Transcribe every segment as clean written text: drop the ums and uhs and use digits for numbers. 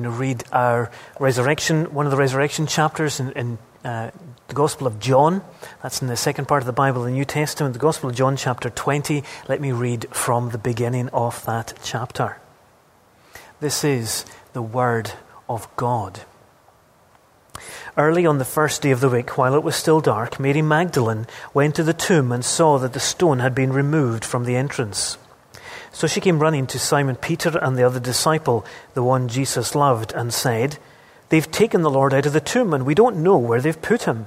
Read our resurrection, one of the resurrection chapters in the Gospel of John. That's in the second part of the Bible, the New Testament, the Gospel of John, chapter 20. Let me read from the beginning of that chapter. This is the Word of God. Early on the first day of the week, while it was still dark, Mary Magdalene went to the tomb and saw that the stone had been removed from the entrance. So she came running to Simon Peter and the other disciple, the one Jesus loved, and said, "They've taken the Lord out of the tomb, and we don't know where they've put him."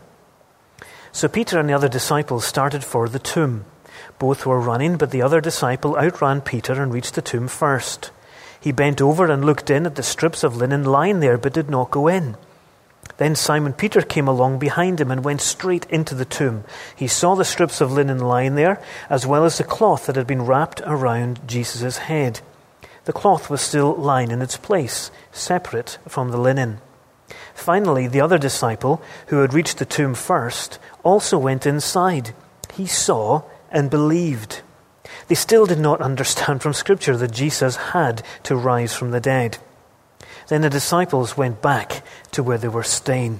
So Peter and the other disciple started for the tomb. Both were running, but the other disciple outran Peter and reached the tomb first. He bent over and looked in at the strips of linen lying there, but did not go in. Then Simon Peter came along behind him and went straight into the tomb. He saw the strips of linen lying there, as well as the cloth that had been wrapped around Jesus' head. The cloth was still lying in its place, separate from the linen. Finally, the other disciple, who had reached the tomb first, also went inside. He saw and believed. They still did not understand from Scripture that Jesus had to rise from the dead. Then the disciples went back to where they were staying.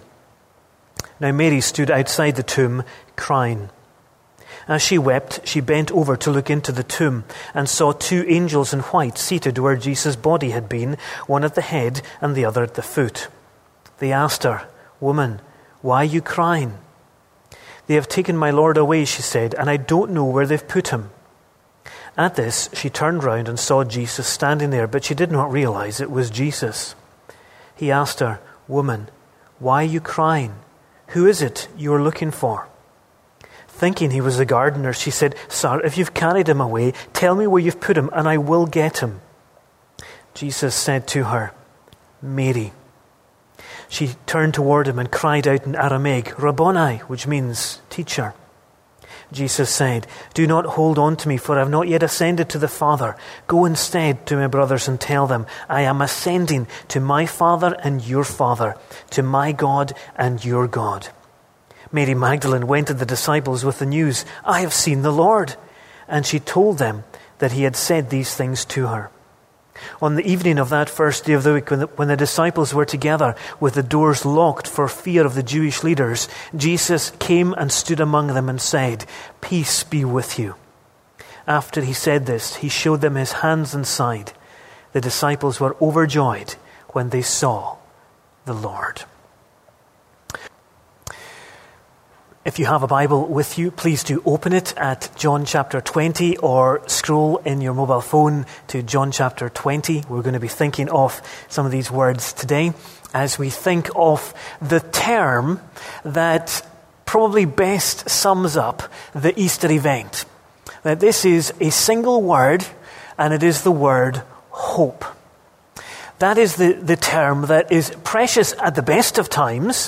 Now Mary stood outside the tomb, crying. As she wept, she bent over to look into the tomb and saw two angels in white seated where Jesus' body had been, one at the head and the other at the foot. They asked her, "Woman, why are you crying?" "They have taken my Lord away," she said, "and I don't know where they've put him." At this, she turned round and saw Jesus standing there, but she did not realize it was Jesus. He asked her, "Woman, why are you crying? Who is it you are looking for?" Thinking he was the gardener, she said, "Sir, if you've carried him away, tell me where you've put him, and I will get him." Jesus said to her, "Mary." She turned toward him and cried out in Aramaic, "Rabboni," which means teacher. Jesus said, "Do not hold on to me, for I have not yet ascended to the Father. Go instead to my brothers and tell them, I am ascending to my Father and your Father, to my God and your God." Mary Magdalene went to the disciples with the news, "I have seen the Lord." And she told them that he had said these things to her. On the evening of that first day of the week, when the disciples were together with the doors locked for fear of the Jewish leaders, Jesus came and stood among them and said, "Peace be with you." After he said this, he showed them his hands and side. The disciples were overjoyed when they saw the Lord. If you have a Bible with you, please do open it at John chapter 20 or scroll in your mobile phone to John chapter 20. We're going to be thinking of some of these words today as we think of the term that probably best sums up the Easter event. That this is a single word, and it is the word hope. That is the term that is precious at the best of times,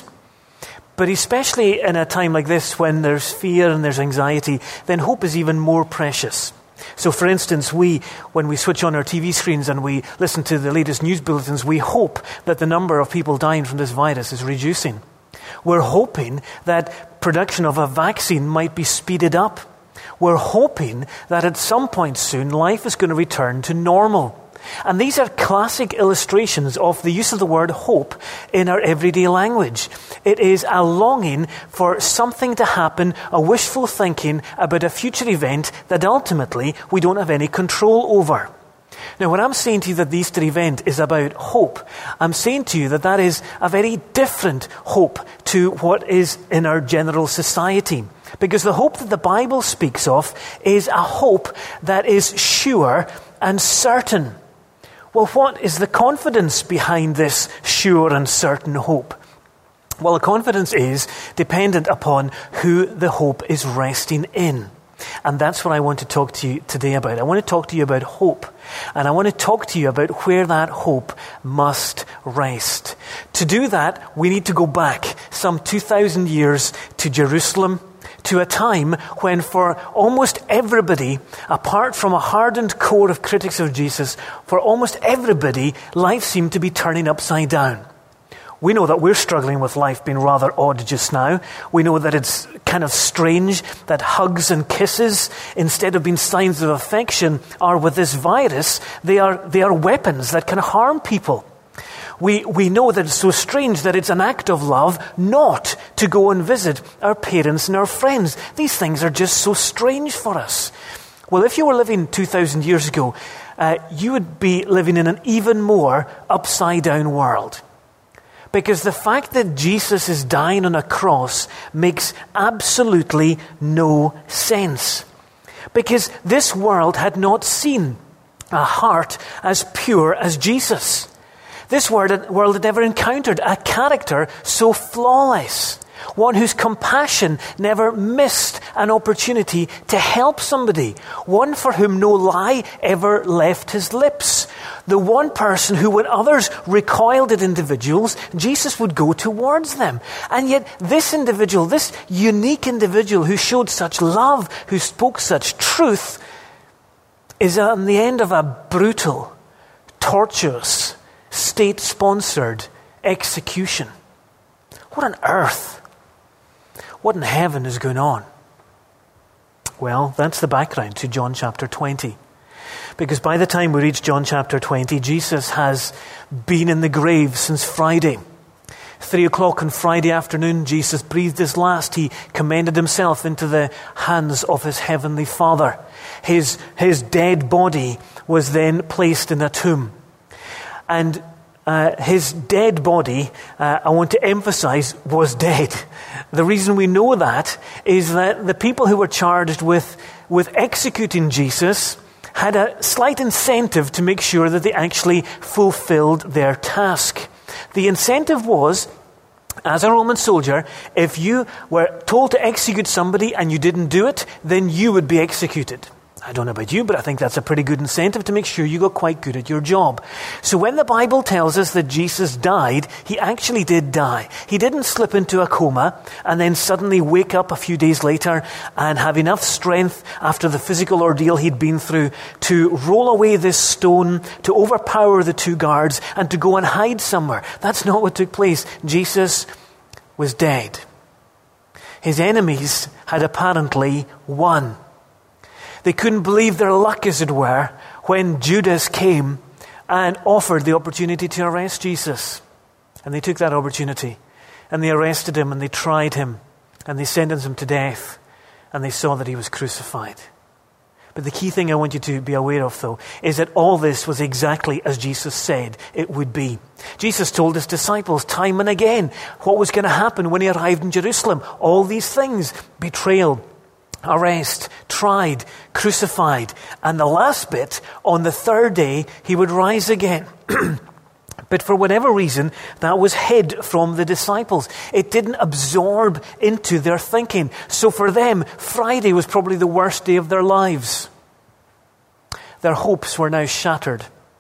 but especially in a time like this when there's fear and there's anxiety, then hope is even more precious. So for instance, when we switch on our TV screens and we listen to the latest news bulletins, we hope that the number of people dying from this virus is reducing. We're hoping that production of a vaccine might be speeded up. We're hoping that at some point soon, life is going to return to normal. And these are classic illustrations of the use of the word hope in our everyday language. It is a longing for something to happen, a wishful thinking about a future event that ultimately we don't have any control over. Now, when I'm saying to you that the Easter event is about hope, I'm saying to you that that is a very different hope to what is in our general society. Because the hope that the Bible speaks of is a hope that is sure and certain. Well, what is the confidence behind this sure and certain hope? Well, the confidence is dependent upon who the hope is resting in. And that's what I want to talk to you today about. I want to talk to you about hope. And I want to talk to you about where that hope must rest. To do that, we need to go back some 2,000 years to Jerusalem, to a time when for almost everybody, apart from a hardened core of critics of Jesus, for almost everybody, life seemed to be turning upside down. We know that we're struggling with life being rather odd just now. We know that it's kind of strange that hugs and kisses, instead of being signs of affection, are with this virus. They are weapons that can harm people. We know that it's so strange that it's an act of love not to go and visit our parents and our friends. These things are just so strange for us. Well, if you were living 2,000 years ago, you would be living in an even more upside-down world. Because the fact that Jesus is dying on a cross makes absolutely no sense. Because this world had not seen a heart as pure as Jesus. This world had never encountered a character so flawless. One whose compassion never missed an opportunity to help somebody. One for whom no lie ever left his lips. The one person who, when others recoiled at individuals, Jesus would go towards them. And yet this individual, this unique individual who showed such love, who spoke such truth, is on the end of a brutal, tortuous, state-sponsored execution. What on earth? What in heaven is going on? Well, that's the background to John chapter 20. Because by the time we reach John chapter 20, Jesus has been in the grave since Friday. 3:00 on Friday afternoon, Jesus breathed his last. He commended himself into the hands of his heavenly Father. His dead body was then placed in a tomb. And his dead body, I want to emphasize, was dead. The reason we know that is that the people who were charged with executing Jesus had a slight incentive to make sure that they actually fulfilled their task. The incentive was, as a Roman soldier, if you were told to execute somebody and you didn't do it, then you would be executed. I don't know about you, but I think that's a pretty good incentive to make sure you got quite good at your job. So when the Bible tells us that Jesus died, he actually did die. He didn't slip into a coma and then suddenly wake up a few days later and have enough strength after the physical ordeal he'd been through to roll away this stone, to overpower the two guards, and to go and hide somewhere. That's not what took place. Jesus was dead. His enemies had apparently won. They couldn't believe their luck, as it were, when Judas came and offered the opportunity to arrest Jesus. And they took that opportunity. And they arrested him and they tried him. And they sentenced him to death. And they saw that he was crucified. But the key thing I want you to be aware of, though, is that all this was exactly as Jesus said it would be. Jesus told his disciples time and again what was going to happen when he arrived in Jerusalem. All these things: betrayal, arrest, tried, crucified, and the last bit, on the third day, he would rise again. But for whatever reason, that was hid from the disciples. It didn't absorb into their thinking. So for them, Friday was probably the worst day of their lives. Their hopes were now shattered.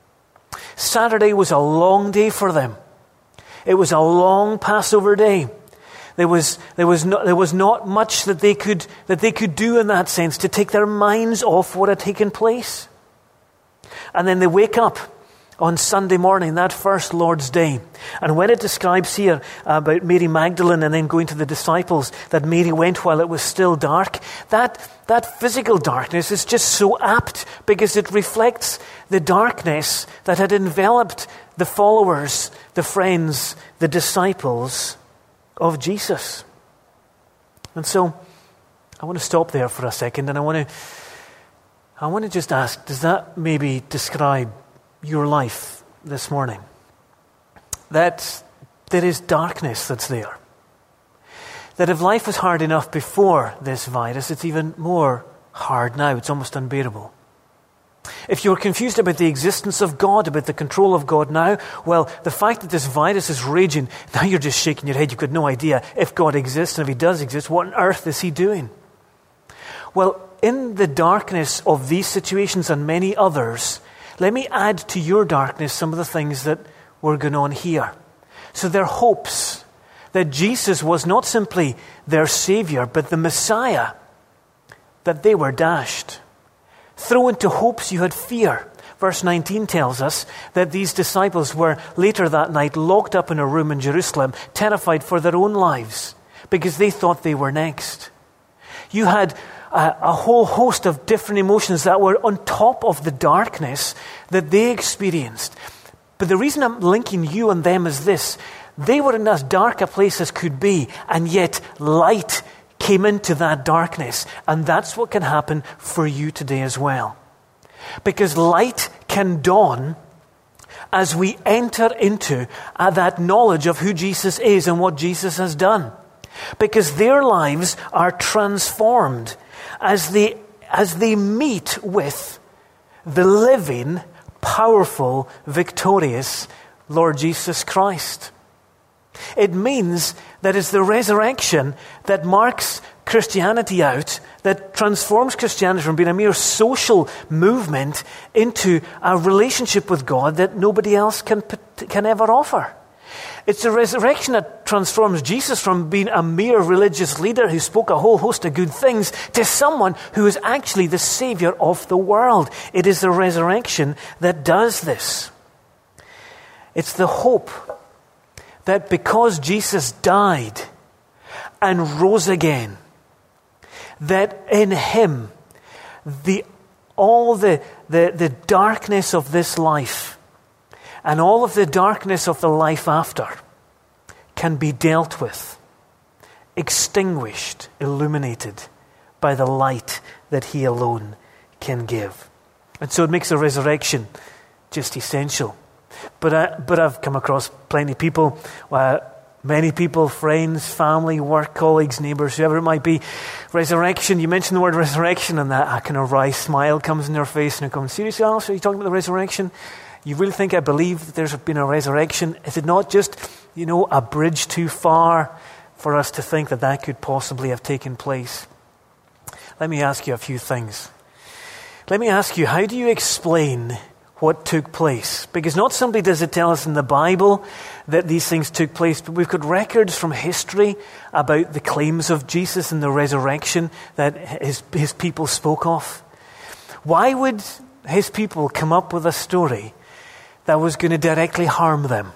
Saturday was a long day for them. It was a long Passover day. There was not much that they could do in that sense to take their minds off what had taken place. And then they wake up on Sunday morning, that first Lord's Day. And when it describes here about Mary Magdalene and then going to the disciples, that Mary went while it was still dark, that physical darkness is just so apt because it reflects the darkness that had enveloped the followers, the friends, the disciples of Jesus. And so I want to stop there for a second, and I want to just ask, does that maybe describe your life this morning? That there is darkness that's there. That if life was hard enough before this virus, it's even more hard now. It's almost unbearable. If you're confused about the existence of God, about the control of God now, well, the fact that this virus is raging, now you're just shaking your head. You've got no idea if God exists, and if he does exist, what on earth is he doing? Well, in the darkness of these situations and many others, let me add to your darkness some of the things that were going on here. So their hopes that Jesus was not simply their Savior, but the Messiah, that they were dashed. Throw into hopes you had fear. Verse 19 tells us that these disciples were later that night locked up in a room in Jerusalem, terrified for their own lives, because they thought they were next. You had a whole host of different emotions that were on top of the darkness that they experienced. But the reason I'm linking you and them is this. They were in as dark a place as could be, and yet light came into that darkness. And that's what can happen for you today as well. Because light can dawn as we enter into that knowledge of who Jesus is and what Jesus has done. Because their lives are transformed as they meet with the living, powerful, victorious Lord Jesus Christ. It means that it's the resurrection that marks Christianity out, that transforms Christianity from being a mere social movement into a relationship with God that nobody else can ever offer. It's the resurrection that transforms Jesus from being a mere religious leader who spoke a whole host of good things to someone who is actually the Savior of the world. It is the resurrection that does this. It's the hope that because Jesus died and rose again, that in him all the darkness of this life and all of the darkness of the life after can be dealt with, extinguished, illuminated by the light that he alone can give. And so it makes the resurrection just essential. But I've come across plenty of people, many people, friends, family, work colleagues, neighbours, whoever it might be. Resurrection, you mention the word resurrection and that kind of wry smile comes in their face and they're going, seriously, Alistair, are you talking about the resurrection? You really think I believe that there's been a resurrection? Is it not just, a bridge too far for us to think that could possibly have taken place? Let me ask you a few things. Let me ask you, how do you explain what took place? Because not simply does it tell us in the Bible that these things took place, but we've got records from history about the claims of Jesus and the resurrection that his people spoke of. Why would his people come up with a story that was going to directly harm them?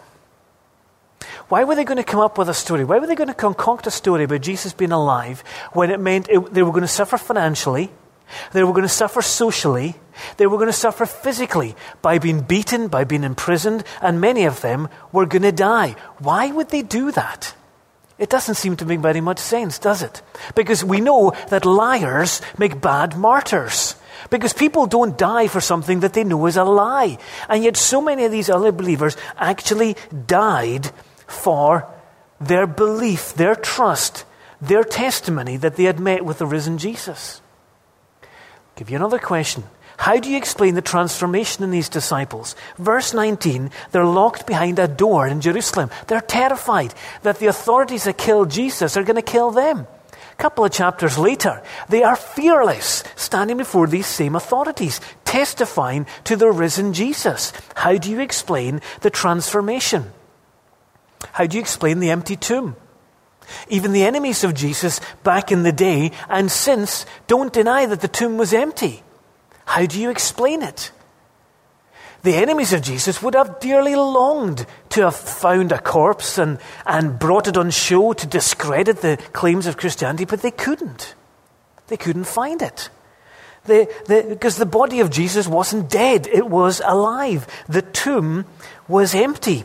Why were they going to come up with a story? Why were they going to concoct a story about Jesus being alive when it meant they were going to suffer financially, they were going to suffer socially, they were going to suffer physically by being beaten, by being imprisoned, and many of them were going to die? Why would they do that? It doesn't seem to make very much sense, does it? Because we know that liars make bad martyrs. Because people don't die for something that they know is a lie. And yet so many of these other believers actually died for their belief, their trust, their testimony that they had met with the risen Jesus. I'll give you another question. How do you explain the transformation in these disciples? Verse 19, they're locked behind a door in Jerusalem. They're terrified that the authorities that killed Jesus are going to kill them. A couple of chapters later, they are fearless, standing before these same authorities, testifying to the risen Jesus. How do you explain the transformation? How do you explain the empty tomb? Even the enemies of Jesus back in the day and since don't deny that the tomb was empty. How do you explain it? The enemies of Jesus would have dearly longed to have found a corpse and brought it on show to discredit the claims of Christianity, but they couldn't. They couldn't find it. Because the body of Jesus wasn't dead, it was alive. The tomb was empty.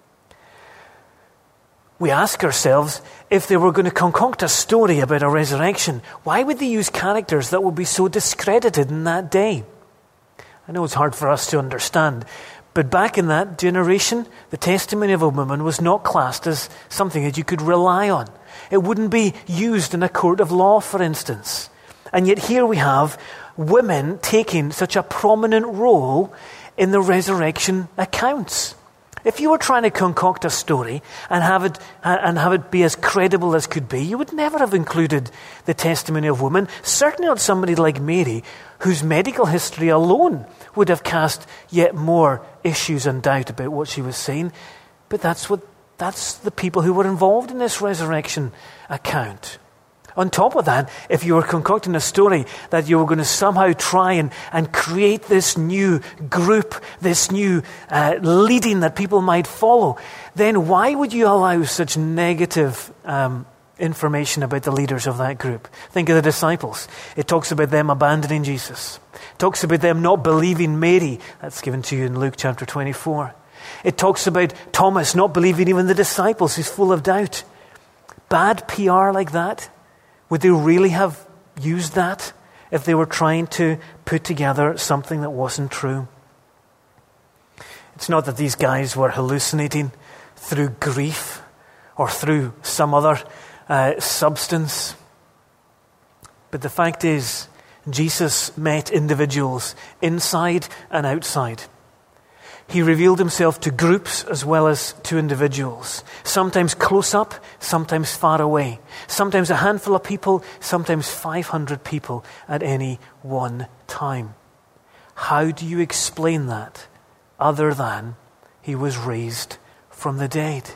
We ask ourselves, if they were going to concoct a story about a resurrection, why would they use characters that would be so discredited in that day? I know it's hard for us to understand, but back in that generation, the testimony of a woman was not classed as something that you could rely on. It wouldn't be used in a court of law, for instance. And yet here we have women taking such a prominent role in the resurrection accounts. If you were trying to concoct a story and have it be as credible as could be, you would never have included the testimony of women. Certainly not somebody like Mary, whose medical history alone would have cast yet more issues and doubt about what she was saying. But that's the people who were involved in this resurrection account. On top of that, if you were concocting a story that you were going to somehow try and create this new group, this new leading that people might follow, then why would you allow such negative information about the leaders of that group? Think of the disciples. It talks about them abandoning Jesus. It talks about them not believing Mary. That's given to you in Luke chapter 24. It talks about Thomas not believing even the disciples. He's full of doubt. Bad PR like that? Would they really have used that if they were trying to put together something that wasn't true? It's not that these guys were hallucinating through grief or through some other substance. But the fact is, Jesus met individuals inside and outside. He revealed himself to groups as well as to individuals. Sometimes close up, sometimes far away. Sometimes a handful of people, sometimes 500 people at any one time. How do you explain that other than he was raised from the dead?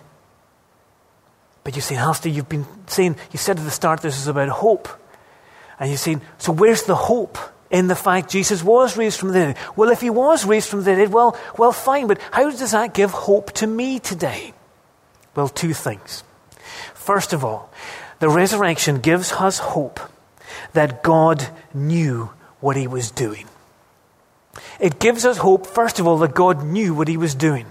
But you say, Alistair, you've been saying, you said at the start this is about hope. And you're saying, so where's the hope in the fact Jesus was raised from the dead? Well, if he was raised from the dead, well, fine, but how does that give hope to me today? Well, two things. First of all, the resurrection gives us hope that God knew what he was doing. It gives us hope, first of all, that God knew what he was doing.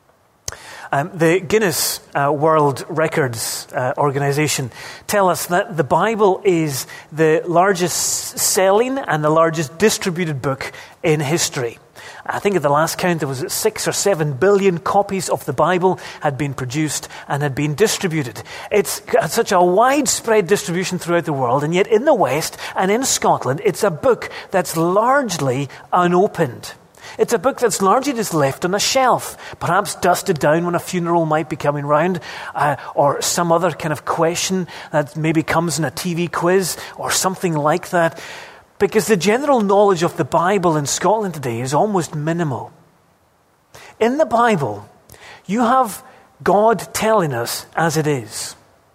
The Guinness World Records organization tell us that the Bible is the largest selling and the largest distributed book in history. I think at the last count there was 6 or 7 billion copies of the Bible had been produced and had been distributed. It's got such a widespread distribution throughout the world, and yet in the West and in Scotland it's a book that's largely unopened. It's a book that's largely just left on a shelf, perhaps dusted down when a funeral might be coming round, or some other kind of question that maybe comes in a TV quiz or something like that. Because the general knowledge of the Bible in Scotland today is almost minimal. In the Bible, you have God telling us as it is.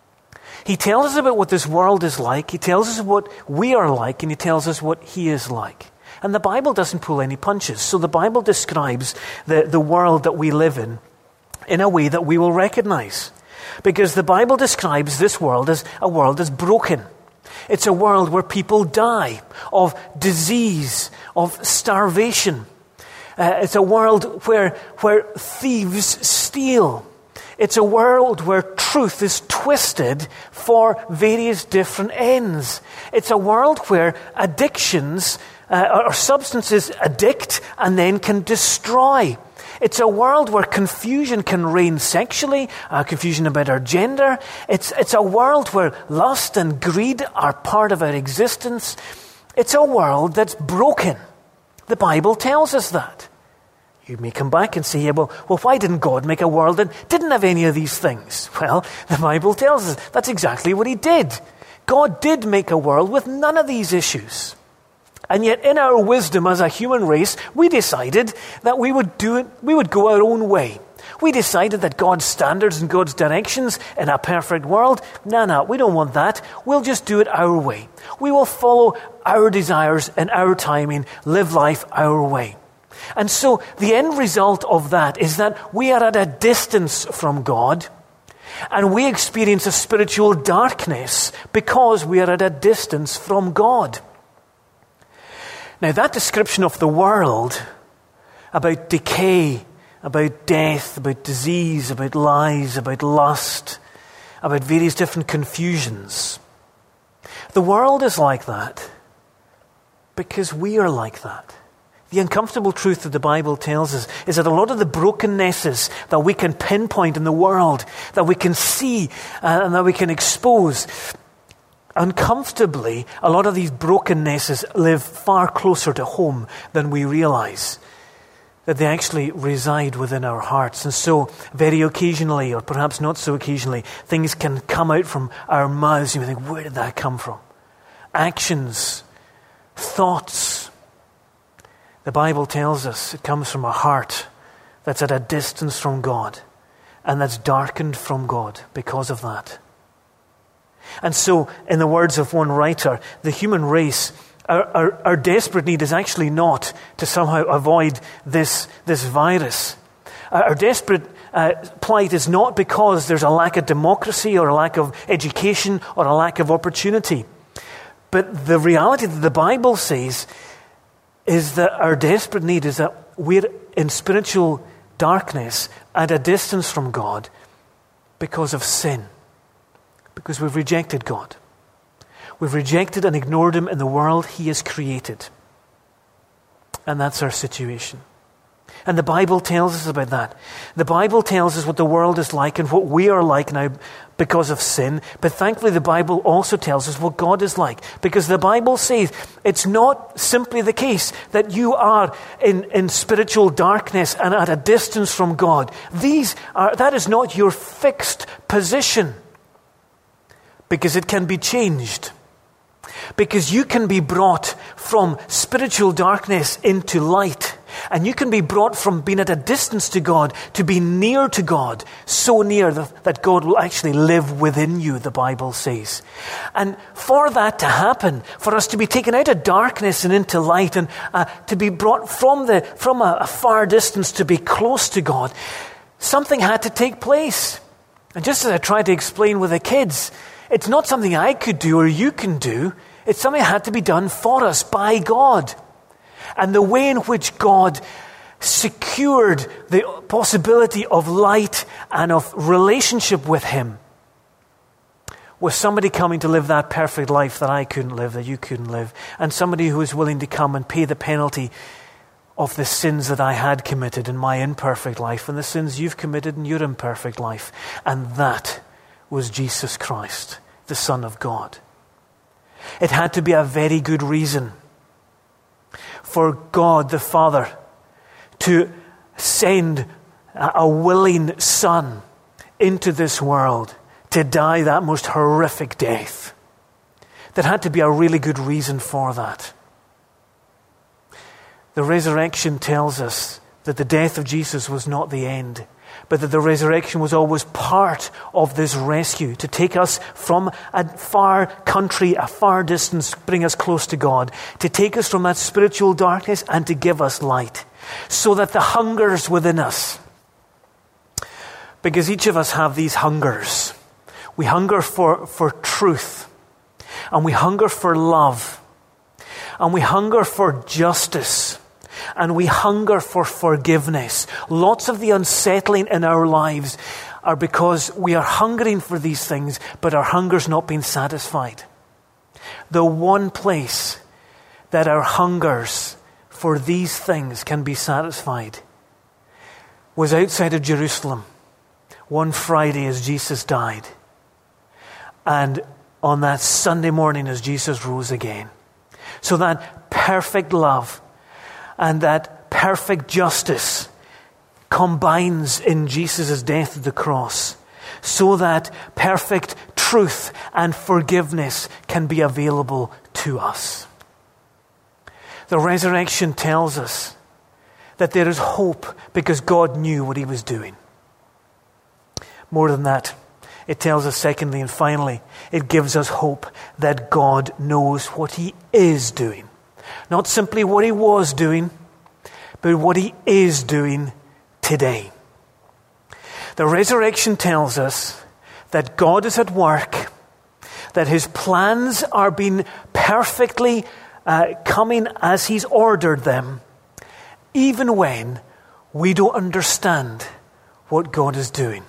He tells us about what this world is like, he tells us what we are like, and he tells us what he is like. And the Bible doesn't pull any punches. So the Bible describes the world that we live in a way that we will recognize. Because the Bible describes this world as a world that's broken. It's a world where people die of disease, of starvation. It's a world where thieves steal. It's a world where truth is twisted for various different ends. It's a world where addictions or substances addict and then can destroy. It's a world where confusion can reign sexually, confusion about our gender. It's a world where lust and greed are part of our existence. It's a world that's broken. The Bible tells us that. You may come back and say, well, why didn't God make a world that didn't have any of these things? Well, the Bible tells us that's exactly what he did. God did make a world with none of these issues. And yet in our wisdom as a human race, we decided that we would go our own way. We decided that God's standards and God's directions in a perfect world, no, we don't want that. We'll just do it our way. We will follow our desires and our timing, live life our way. And so the end result of that is that we are at a distance from God, and we experience a spiritual darkness because we are at a distance from God. Now, that description of the world, about decay, about death, about disease, about lies, about lust, about various different confusions, the world is like that because we are like that. The uncomfortable truth that the Bible tells us is that a lot of the brokennesses that we can pinpoint in the world, that we can see and that we can expose, uncomfortably, a lot of these brokennesses live far closer to home than we realize. That they actually reside within our hearts. And so, very occasionally, or perhaps not so occasionally, things can come out from our mouths and you think, where did that come from? Actions, thoughts. The Bible tells us it comes from a heart that's at a distance from God and that's darkened from God because of that. And so, in the words of one writer, the human race, our desperate need is actually not to somehow avoid this virus. Our desperate plight is not because there's a lack of democracy or a lack of education or a lack of opportunity. But the reality that the Bible says is that our desperate need is that we're in spiritual darkness, at a distance from God because of sin. Because we've rejected God. We've rejected and ignored him in the world he has created. And that's our situation. And the Bible tells us about that. The Bible tells us what the world is like and what we are like now because of sin. But thankfully the Bible also tells us what God is like. Because the Bible says it's not simply the case that you are in spiritual darkness and at a distance from God. That is not your fixed position. Because it can be changed. Because you can be brought from spiritual darkness into light. And you can be brought from being at a distance to God to be near to God. So near that God will actually live within you, the Bible says. And for that to happen, for us to be taken out of darkness and into light, and to be brought from a far distance to be close to God, something had to take place. And just as I tried to explain with the kids, it's not something I could do or you can do. It's something that had to be done for us by God. And the way in which God secured the possibility of light and of relationship with him was somebody coming to live that perfect life that I couldn't live, that you couldn't live. And somebody who was willing to come and pay the penalty of the sins that I had committed in my imperfect life and the sins you've committed in your imperfect life. And that was Jesus Christ, the Son of God. It had to be a very good reason for God the Father to send a willing Son into this world to die that most horrific death. There had to be a really good reason for that. The resurrection tells us that the death of Jesus was not the end, but that the resurrection was always part of this rescue to take us from a far country, a far distance, bring us close to God, to take us from that spiritual darkness and to give us light, so that the hungers within us, because each of us have these hungers. We hunger for truth, and we hunger for love, and we hunger for justice, and we hunger for forgiveness. Lots of the unsettling in our lives are because we are hungering for these things, but our hunger's not being satisfied. The one place that our hungers for these things can be satisfied was outside of Jerusalem one Friday as Jesus died, and on that Sunday morning as Jesus rose again. So that perfect love and that perfect justice combines in Jesus' death at the cross, so that perfect truth and forgiveness can be available to us. The resurrection tells us that there is hope because God knew what he was doing. More than that, it tells us secondly and finally, it gives us hope that God knows what he is doing. Not simply what he was doing, but what he is doing today. The resurrection tells us that God is at work, that his plans are being perfectly coming as he's ordered them, even when we don't understand what God is doing.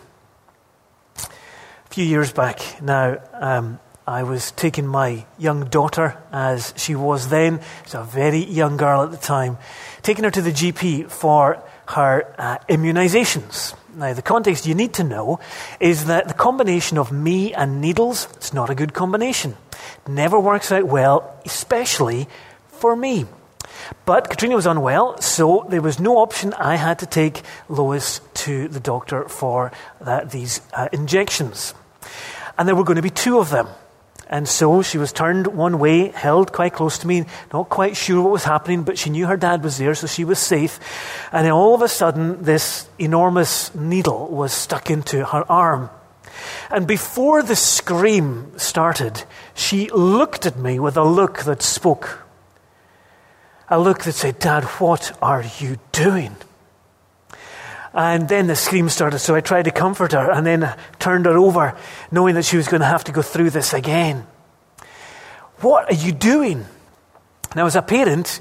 A few years back now, I was taking my young daughter, as she was then, she was a very young girl at the time, taking her to the GP for her immunizations. Now, the context you need to know is that the combination of me and needles, it's not a good combination. It never works out well, especially for me. But Katrina was unwell, so there was no option. I had to take Lois to the doctor for these injections. And there were going to be 2 of them. And so she was turned one way, held quite close to me, not quite sure what was happening, but she knew her dad was there, so she was safe. And then all of a sudden, this enormous needle was stuck into her arm. And before the scream started, she looked at me with a look that spoke. A look that said, "Dad, what are you doing?" And then the scream started, so I tried to comfort her and then turned her over, knowing that she was going to have to go through this again. "What are you doing?" Now, as a parent,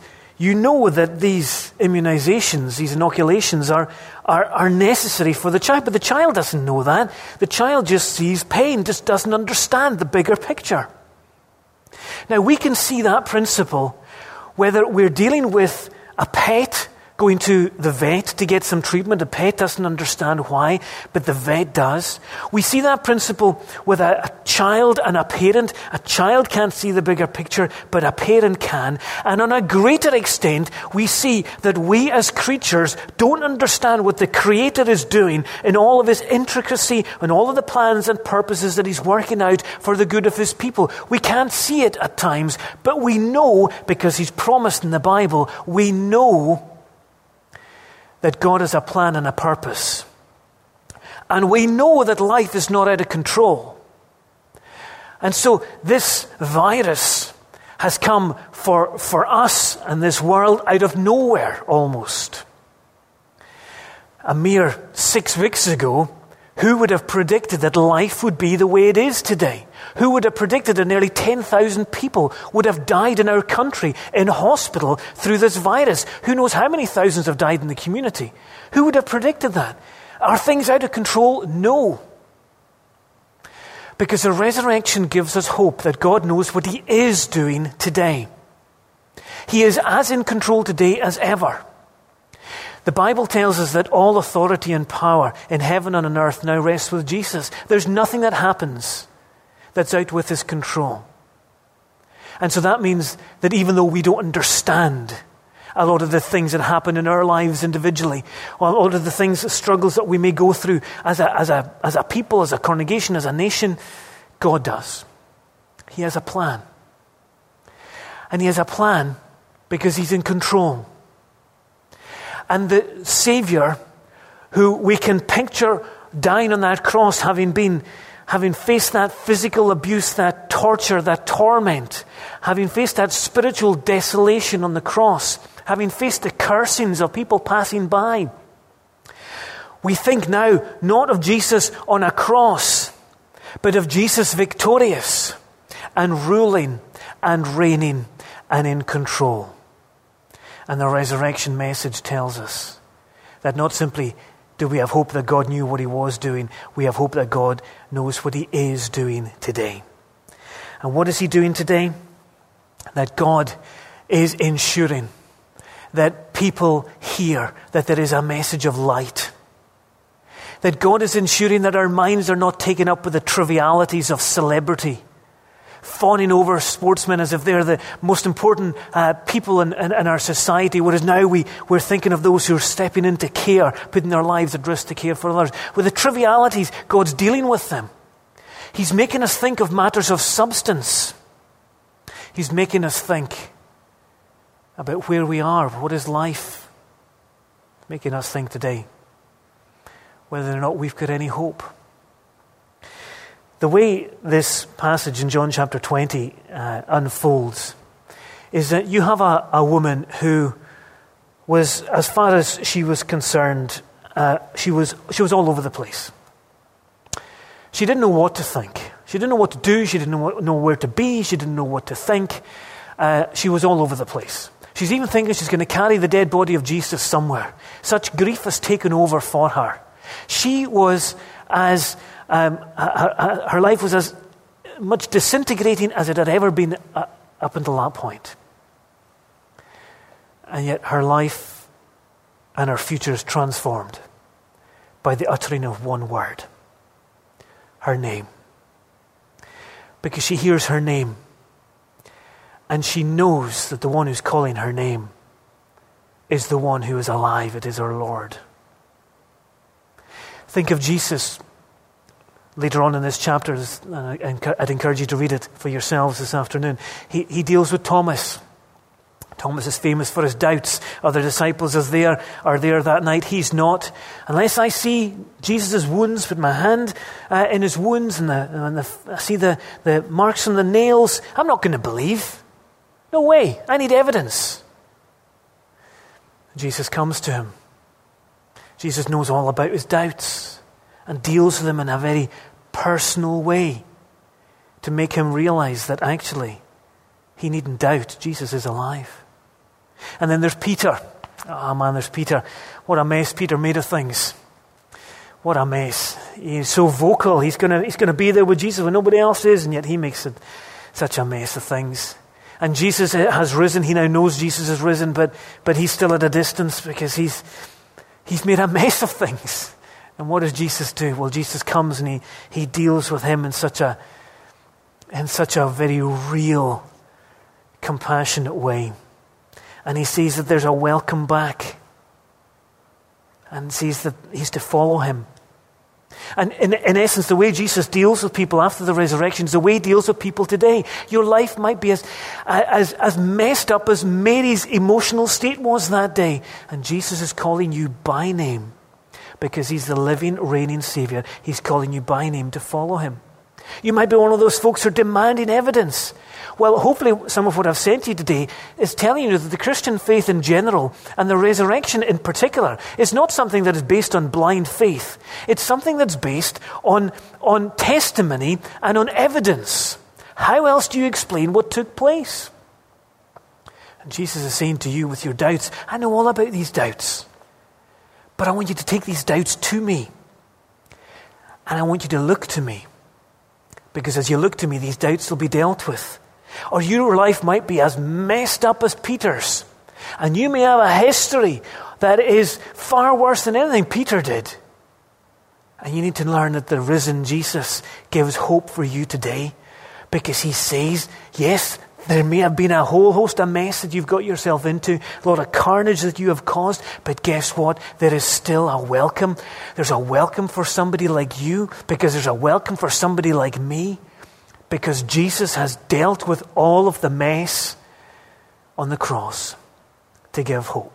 You know that these immunizations, these inoculations are necessary for the child, but the child doesn't know that. The child just sees pain, just doesn't understand the bigger picture. Now, we can see that principle whether we're dealing with a pet going to the vet to get some treatment. The pet doesn't understand why, but the vet does. We see that principle with a child and a parent. A child can't see the bigger picture, but a parent can. And on a greater extent, we see that we as creatures don't understand what the Creator is doing in all of His intricacy and all of the plans and purposes that He's working out for the good of His people. We can't see it at times, but we know, because He's promised in the Bible, we know that God has a plan and a purpose. And we know that life is not out of control. And so this virus has come for us and this world out of nowhere almost. A mere 6 weeks ago, who would have predicted that life would be the way it is today? Who would have predicted that nearly 10,000 people would have died in our country in hospital through this virus? Who knows how many thousands have died in the community? Who would have predicted that? Are things out of control? No. Because the resurrection gives us hope that God knows what He is doing today. He is as in control today as ever. The Bible tells us that all authority and power in heaven and on earth now rests with Jesus. There's nothing that happens that's out with His control. And so that means that even though we don't understand a lot of the things that happen in our lives individually, or a lot of the things, the struggles that we may go through as a people, as a congregation, as a nation, God does. He has a plan. And He has a plan because He's in control. And the Savior, who we can picture dying on that cross, having faced that physical abuse, that torture, that torment, having faced that spiritual desolation on the cross, having faced the cursings of people passing by. We think now not of Jesus on a cross, but of Jesus victorious and ruling and reigning and in control. And the resurrection message tells us that not simply do we have hope that God knew what He was doing, we have hope that God knows what He is doing today. And what is He doing today? That God is ensuring that people hear that there is a message of light. That God is ensuring that our minds are not taken up with the trivialities of celebrity, fawning over sportsmen as if they're the most important people in our society, whereas now we're thinking of those who are stepping into care, putting their lives at risk to care for others. With the trivialities, God's dealing with them. He's making us think of matters of substance. He's making us think about where we are, what is life. Making us think today whether or not we've got any hope. The way this passage in John chapter 20 unfolds is that you have a woman who was, as far as she was concerned, she was all over the place. She didn't know what to think. She didn't know what to do. She didn't know where to be. She didn't know what to think. She was all over the place. She's even thinking she's going to carry the dead body of Jesus somewhere. Such grief has taken over for her. She was as... her life was as much disintegrating as it had ever been up until that point. And yet her life and her future is transformed by the uttering of one word. Her name. Because she hears her name. And she knows that the one who's calling her name is the one who is alive. It is our Lord. Think of Jesus. Later on in this chapter, I'd encourage you to read it for yourselves this afternoon. He deals with Thomas. Thomas is famous for his doubts. Other disciples are there that night. He's not. Unless I see Jesus' wounds, put my hand in his wounds, and I see the marks on the nails, I'm not going to believe. No way. I need evidence. Jesus comes to him. Jesus knows all about his doubts and deals with them in a very personal way to make him realize that actually he needn't doubt Jesus is alive. And then there's Peter. Oh man, there's Peter. What a mess Peter made of things. What a mess. He's so vocal. He's gonna be there with Jesus when nobody else is, and yet he makes it such a mess of things. And Jesus has risen. He now knows Jesus has risen, but he's still at a distance because he's made a mess of things. And what does Jesus do? Well, Jesus comes and he deals with him in such a very real, compassionate way. And he sees that there's a welcome back. And sees that he's to follow him. And in essence, the way Jesus deals with people after the resurrection is the way he deals with people today. Your life might be as messed up as Mary's emotional state was that day. And Jesus is calling you by name. Because he's the living, reigning Savior. He's calling you by name to follow him. You might be one of those folks who are demanding evidence. Well, hopefully some of what I've said to you today is telling you that the Christian faith in general and the resurrection in particular is not something that is based on blind faith. It's something that's based on testimony and on evidence. How else do you explain what took place? And Jesus is saying to you with your doubts, I know all about these doubts. But I want you to take these doubts to me. And I want you to look to me. Because as you look to me, these doubts will be dealt with. Or your life might be as messed up as Peter's. And you may have a history that is far worse than anything Peter did. And you need to learn that the risen Jesus gives hope for you today. Because he says, yes, there may have been a whole host of mess that you've got yourself into, a lot of carnage that you have caused, but guess what? There is still a welcome. There's a welcome for somebody like you, because there's a welcome for somebody like me, because Jesus has dealt with all of the mess on the cross to give hope.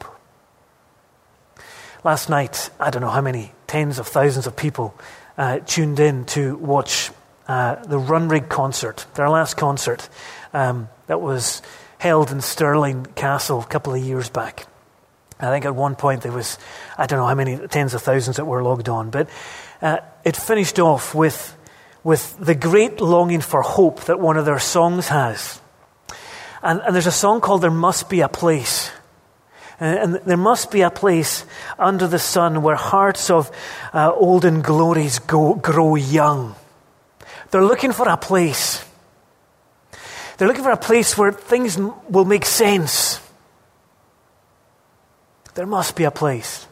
Last night, I don't know how many tens of thousands of people tuned in to watch the Runrig concert, their last concert. That was held in Stirling Castle a couple of years back. I think at one point there was, I don't know how many tens of thousands that were logged on, but it finished off with the great longing for hope that one of their songs has. And there's a song called There Must Be a Place. And there must be a place under the sun where hearts of olden glories grow young. They're looking for a place. They're looking for a place where things will make sense. There must be a place.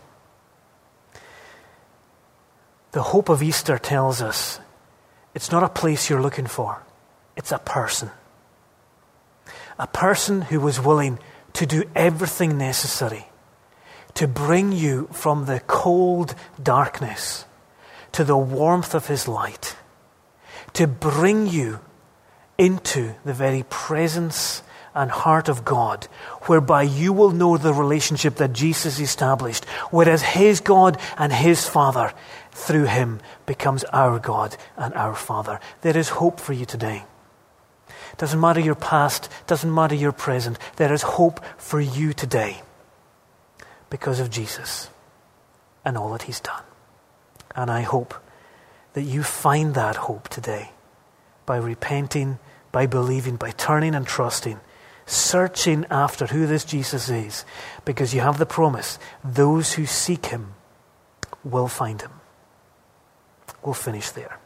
The hope of Easter tells us it's not a place you're looking for. It's a person. A person who was willing to do everything necessary to bring you from the cold darkness to the warmth of his light. To bring you into the very presence and heart of God, whereby you will know the relationship that Jesus established, whereas his God and his Father, through him, becomes our God and our Father. There is hope for you today. Doesn't matter your past, doesn't matter your present. There is hope for you today because of Jesus and all that he's done. And I hope that you find that hope today by repenting, by believing, by turning and trusting, searching after who this Jesus is, because you have the promise, those who seek him will find him. We'll finish there.